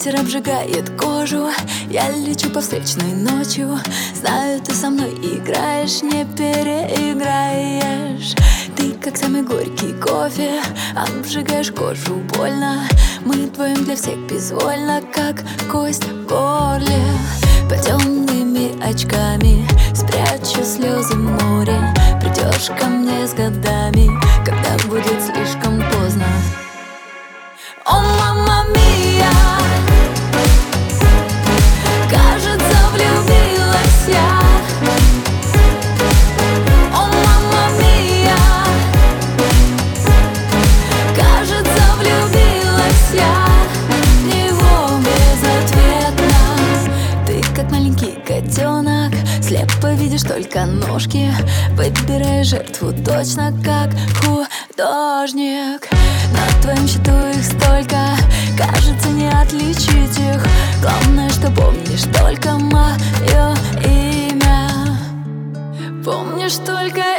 Ветер обжигает кожу, я лечу по встречной ночью. Знаю, ты со мной играешь, не переиграешь. Ты как самый горький кофе, обжигаешь кожу больно. Мы вдвоем для всех безвольно, как кость в горле. Под темными очками спрячу слезы в море. Придешь ко мне с годами, когда будет слишком поздно. О, мамма мия, кажется, влюбилась я. О, мамма мия, кажется, влюбилась я в него безответно. Ты как маленький котенок, слепо видишь только ножки. Выбираешь жертву точно как художник. На твоем счету их столько, кажется, не отличить их. Главное, что помнишь только мое имя. Помнишь только